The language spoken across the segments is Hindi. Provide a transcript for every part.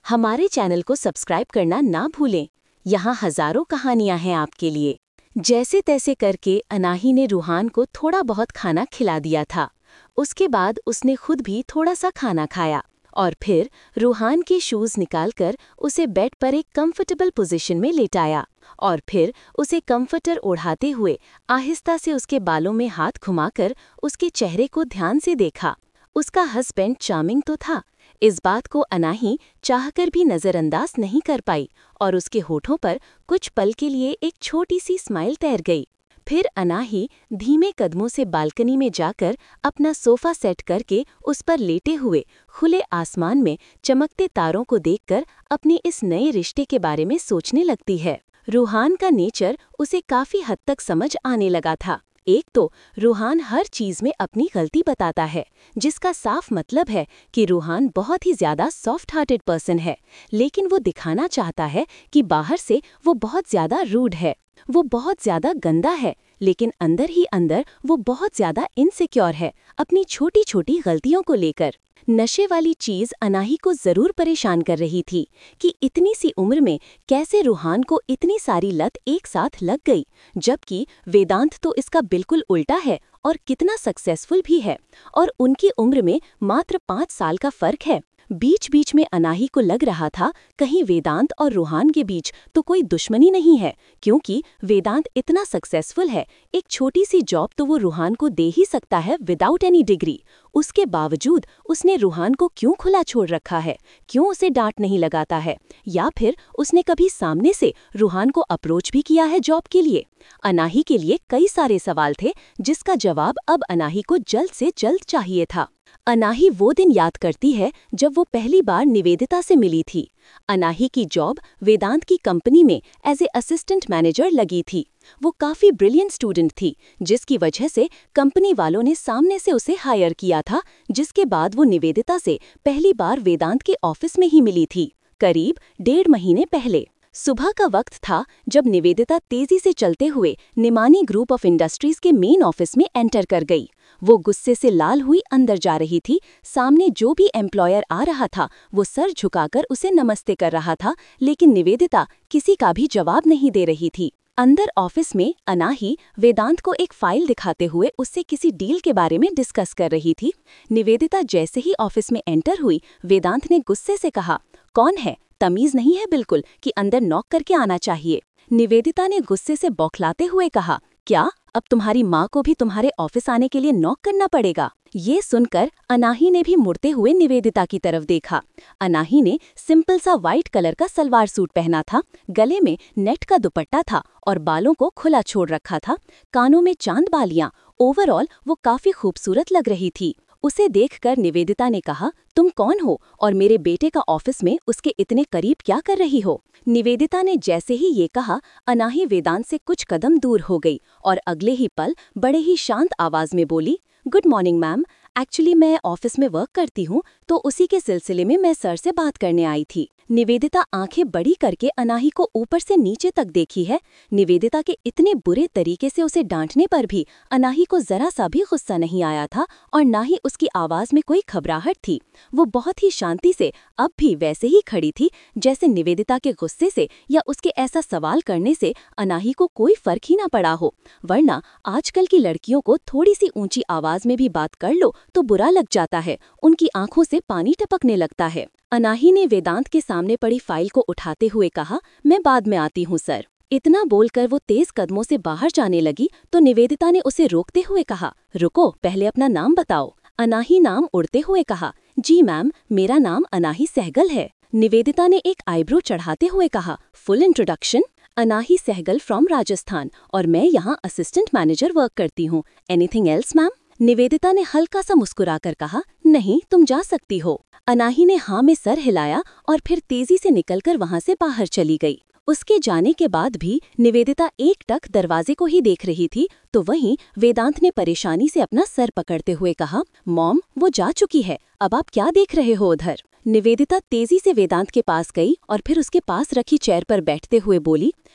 हमारे चैनल को सब्सक्राइब करना ना भूलें। यहाँ हजारों कहानियां हैं आपके लिए। जैसे तैसे करके अनाही ने रूहान को थोड़ा बहुत खाना खिला दिया था। उसके बाद उसने खुद भी थोड़ा सा खाना खाया और फिर रूहान के शूज़ निकालकर उसे बेड पर एक कंफर्टेबल पोजीशन में लेटाया और फिर उसे कंफर्टर ओढ़ाते हुए आहिस्ता से उसके बालों में हाथ घुमाकर उसके चेहरे को ध्यान से देखा। उसका हस्बैंड चार्मिंग तो था, इस बात को अनाही चाहकर भी नज़रअंदाज नहीं कर पाई और उसके होठों पर कुछ पल के लिए एक छोटी सी स्माइल तैर गई। फिर अनाही धीमे कदमों से बालकनी में जाकर अपना सोफा सेट करके उस पर लेटे हुए खुले आसमान में चमकते तारों को देखकर अपने इस नए रिश्ते के बारे में सोचने लगती है। रूहान का नेचर उसे काफ़ी हद तक समझ आने लगा था। एक तो रूहान हर चीज़ में अपनी गलती बताता है, जिसका साफ मतलब है कि रूहान बहुत ही ज़्यादा सॉफ्ट हार्टेड पर्सन है, लेकिन वो दिखाना चाहता है कि बाहर से वो बहुत ज़्यादा रूड है, वो बहुत ज़्यादा गंदा है, लेकिन अंदर ही अंदर वो बहुत ज़्यादा इनसिक्योर है अपनी छोटी छोटी गलतियों को लेकर। नशे वाली चीज़ अनाही को ज़रूर परेशान कर रही थी कि इतनी सी उम्र में कैसे रूहान को इतनी सारी लत एक साथ लग गई, जबकि वेदांत तो इसका बिल्कुल उल्टा है और कितना सक्सेसफुल भी है और उनकी उम्र में मात्र 5 साल का फ़र्क है। बीच बीच में अनाही को लग रहा था कहीं वेदांत और रूहान के बीच तो कोई दुश्मनी नहीं है, क्योंकि वेदांत इतना सक्सेसफुल है, एक छोटी सी जॉब तो वो रूहान को दे ही सकता है विदाउट एनी डिग्री। उसके बावजूद उसने रूहान को क्यों खुला छोड़ रखा है, क्यों उसे डांट नहीं लगाता है, या फिर उसने कभी सामने से रूहान को अप्रोच भी किया है जॉब के लिए। अनाही के लिए कई सारे सवाल थे जिसका जवाब अब अनाही को जल्द से जल्द चाहिए था। अनाही वो दिन याद करती है जब वो पहली बार निवेदिता से मिली थी। अनाही की जॉब वेदांत की कंपनी में एज ए असिस्टेंट मैनेजर लगी थी। वो काफ़ी ब्रिलियंट स्टूडेंट थी, जिसकी वजह से कंपनी वालों ने सामने से उसे हायर किया था, जिसके बाद वो निवेदिता से पहली बार वेदांत के ऑफिस में ही मिली थी, करीब 1.5 महीने पहले। सुबह का वक्त था जब निवेदिता तेजी से चलते हुए निमानी ग्रुप ऑफ इंडस्ट्रीज के मेन ऑफिस में एंटर कर गई। वो गुस्से से लाल हुई अंदर जा रही थी। सामने जो भी एम्प्लॉयर आ रहा था वो सर झुकाकर उसे नमस्ते कर रहा था, लेकिन निवेदिता किसी का भी जवाब नहीं दे रही थी। अंदर ऑफिस में अनाही वेदांत को एक फाइल दिखाते हुए उससे किसी डील के बारे में डिस्कस कर रही थी। निवेदिता जैसे ही ऑफिस में एंटर हुई, वेदांत ने गुस्से से कहा, कौन है, तमीज नहीं है बिल्कुल कि अंदर नॉक करके आना चाहिए। निवेदिता ने गुस्से से बौखलाते हुए कहा, क्या अब तुम्हारी माँ को भी तुम्हारे ऑफिस आने के लिए नॉक करना पड़ेगा? ये सुनकर अनाही ने भी मुड़ते हुए निवेदिता की तरफ देखा। अनाही ने सिंपल सा व्हाइट कलर का सलवार सूट पहना था, गले में नेट का दुपट्टा था और बालों को खुला छोड़ रखा था, कानों में चांद बालियां। ओवरऑल वो काफी खूबसूरत लग रही थी। उसे देखकर निवेदिता ने कहा, तुम कौन हो और मेरे बेटे का ऑफिस में उसके इतने करीब क्या कर रही हो? निवेदिता ने जैसे ही ये कहा, अनाही वेदांत से कुछ कदम दूर हो गई और अगले ही पल बड़े ही शांत आवाज में बोली, गुड मॉर्निंग मैम, एक्चुअली मैं ऑफिस में वर्क करती हूँ, तो उसी के सिलसिले में मैं सर से बात करने आई थी। निवेदिता आंखें बड़ी करके अनाही को ऊपर से नीचे तक देखी है। निवेदिता के इतने बुरे तरीके से उसे डांटने पर भी अनाही को जरा सा भी गुस्सा नहीं आया था और ना ही उसकी आवाज में कोई घबराहट थी। वो बहुत ही शांति से अब भी वैसे ही खड़ी थी जैसे निवेदिता के गुस्से से या उसके ऐसा सवाल करने से अनाही को कोई फर्क ही ना पड़ा हो। वरना आजकल की लड़कियों को थोड़ी सी ऊंची आवाज में भी बात कर लो तो बुरा लग जाता है, उनकी आंखों से पानी टपकने लगता है। अनाही ने वेदांत के सामने पड़ी फाइल को उठाते हुए कहा, मैं बाद में आती हूँ सर। इतना बोलकर वो तेज कदमों से बाहर जाने लगी तो निवेदिता ने उसे रोकते हुए कहा, रुको, पहले अपना नाम बताओ। अनाही नाम उड़ते हुए कहा, जी मैम, मेरा नाम अनाही सहगल है। निवेदिता ने एक आईब्रो चढ़ाते हुए कहा, full introduction. Anahi Sehgal from Rajasthan और मैं यहाँ असिस्टेंट मैनेजर वर्क करती हूँ। Anything else ma'am? निवेदिता ने हल्का सा मुस्कुराकर कहा, नहीं, तुम जा सकती हो। अनाही ने हाँ में सर हिलाया और फिर तेजी से निकलकर वहां से बाहर चली गई। उसके जाने के बाद भी निवेदिता एकटक दरवाजे को ही देख रही थी तो वहीं वेदांत ने परेशानी से अपना सर पकड़ते हुए कहा, मॉम, वो जा चुकी है, अब आप क्या देख रहे हो उधर? निवेदिता तेजी से वेदांत के पास गई और फिर उसके पास रखी चेयर पर बैठते हुए बोली,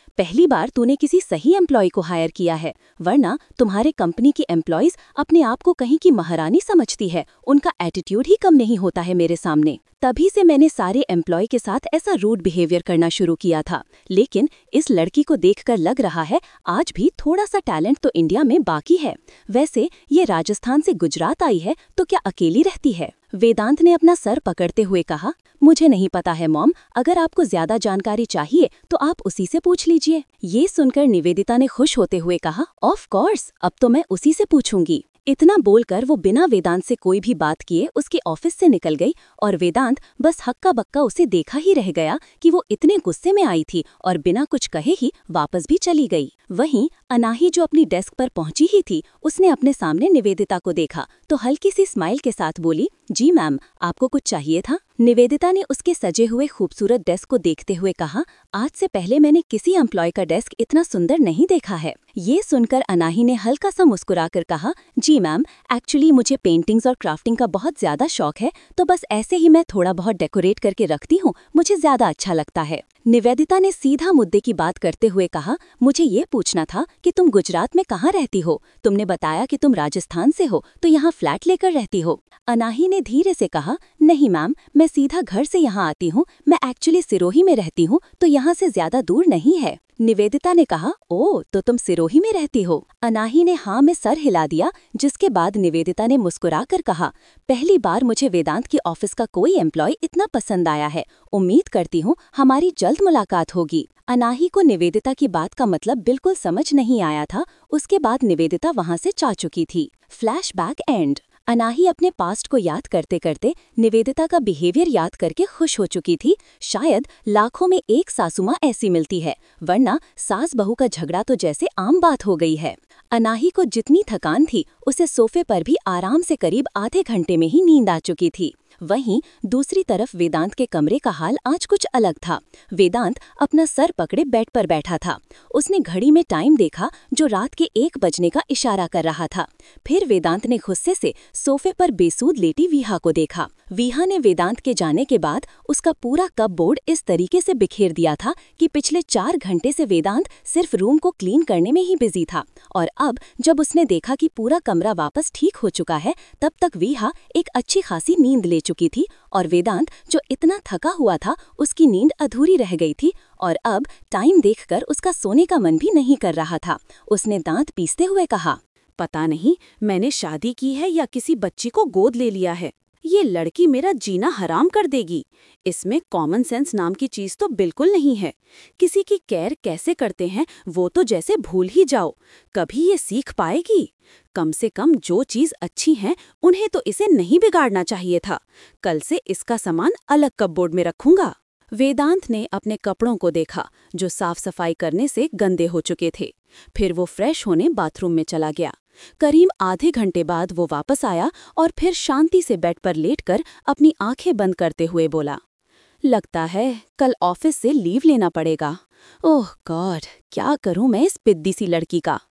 पहली बार तूने किसी सही एम्प्लॉय को हायर किया है, वरना तुम्हारे कंपनी की एम्प्लॉयज अपने आप को कहीं की महारानी समझती है, उनका एटीट्यूड ही कम नहीं होता है मेरे सामने। तभी से मैंने सारे एम्प्लॉय के साथ ऐसा रूड बिहेवियर करना शुरू किया था, लेकिन इस लड़की को देखकर लग रहा है आज भी थोड़ा सा टैलेंट तो इंडिया में बाकी है। वैसे ये राजस्थान से गुजरात आई है तो क्या अकेली रहती है? वेदांत ने अपना सर पकड़ते हुए कहा, मुझे नहीं पता है मॉम, अगर आपको ज्यादा जानकारी चाहिए तो आप उसी से पूछ लीजिए। ये सुनकर निवेदिता ने खुश होते हुए कहा, ऑफ कोर्स, अब तो मैं उसी से पूछूंगी। इतना बोलकर वो बिना वेदांत से कोई भी बात किए उसके ऑफिस से निकल गई और वेदांत बस हक्का बक्का उसे देखा ही रह गया कि वो इतने गुस्से में आई थी और बिना कुछ कहे ही वापस भी चली गई। वहीं अनाही जो अपनी डेस्क पर पहुंची ही थी, उसने अपने सामने निवेदिता को देखा तो हल्की सी स्माइल के साथ बोली, जी मैम, आपको कुछ चाहिए था? निवेदिता ने उसके सजे हुए खूबसूरत डेस्क को देखते हुए कहा, आज से पहले मैंने किसी एम्प्लॉय का डेस्क इतना सुंदर नहीं देखा है। ये सुनकर अनाही ने हल्का सा मुस्कुराकर कहा, जी मैम, एक्चुअली मुझे पेंटिंग्स और क्राफ्टिंग का बहुत ज्यादा शौक है, तो बस ऐसे ही मैं थोड़ा बहुत डेकोरेट करके रखती हूँ, मुझे ज्यादा अच्छा लगता है। निवेदिता ने सीधा मुद्दे की बात करते हुए कहा, मुझे ये पूछना था कि तुम गुजरात में कहाँ रहती हो? तुमने बताया कि तुम राजस्थान से हो, तो यहाँ फ्लैट लेकर रहती हो? अनाही ने धीरे से कहा, नहीं मैम, मैं सीधा घर से यहाँ आती हूँ, मैं एक्चुअली सिरोही में रहती हूँ, तो यहाँ से ज्यादा दूर नहीं है। निवेदिता ने कहा, ओह, तो तुम सिरोही में रहती हो? अनाही ने हाँ में सर हिला दिया, जिसके बाद निवेदिता ने मुस्कुराकर कहा, पहली बार मुझे वेदांत की ऑफिस का कोई एम्प्लॉय इतना पसंद आया है, उम्मीद करती हूँ हमारी जल्द मुलाकात होगी। अनाही को निवेदिता की बात का मतलब बिल्कुल समझ नहीं आया था। उसके बाद निवेदिता वहाँ से जा चुकी थी। Flashback and. अनाही अपने पास्ट को याद करते करते निवेदिता का बिहेवियर याद करके खुश हो चुकी थी। शायद लाखों में एक सासू माँ ऐसी मिलती है, वरना सास बहू का झगड़ा तो जैसे आम बात हो गई है। अनाही को जितनी थकान थी, उसे सोफे पर भी आराम से करीब आधे घंटे में ही नींद आ चुकी थी। वहीं दूसरी तरफ वेदांत के कमरे का हाल आज कुछ अलग था। वेदांत अपना सर पकड़े बेड पर बैठा था। उसने घड़ी में टाइम देखा जो रात के 1 बजने का इशारा कर रहा था। फिर वेदांत ने गुस्से से सोफे पर बेसूध लेटी विहा को देखा। विहा ने वेदांत के जाने के बाद उसका पूरा कपबोर्ड इस तरीके से बिखेर दिया था कि पिछले 4 घंटे से वेदांत सिर्फ रूम को क्लीन करने में ही बिजी था। और अब जब उसने देखा कि पूरा कमरा वापस ठीक हो चुका है, तब तक विहा एक अच्छी खासी नींद ले चुकी थी और वेदांत जो इतना थका हुआ था, उसकी नींद अधूरी रह गई थी और अब टाइम देखकर उसका सोने का मन भी नहीं कर रहा था। उसने दांत पीसते हुए कहा, पता नहीं मैंने शादी की है या किसी बच्ची को गोद ले लिया है। ये लड़की मेरा जीना हराम कर देगी। इसमें कॉमन सेंस नाम की चीज तो बिल्कुल नहीं है। किसी की केयर कैसे करते हैं वो तो जैसे भूल ही जाओ। कभी ये सीख पाएगी? कम से कम जो चीज अच्छी हैं उन्हें तो इसे नहीं बिगाड़ना चाहिए था। कल से इसका सामान अलग कपबोर्ड में रखूंगा। वेदांत ने अपने कपड़ों को देखा जो साफ सफाई करने से गंदे हो चुके थे। फिर वो फ्रेश होने बाथरूम में चला गया। करीब आधे घंटे बाद वो वापस आया और फिर शांति से बेड पर लेटकर अपनी आंखें बंद करते हुए बोला, लगता है कल ऑफिस से लीव लेना पड़ेगा। ओह गॉड, क्या करूं मैं इस पिद्दी सी लड़की का।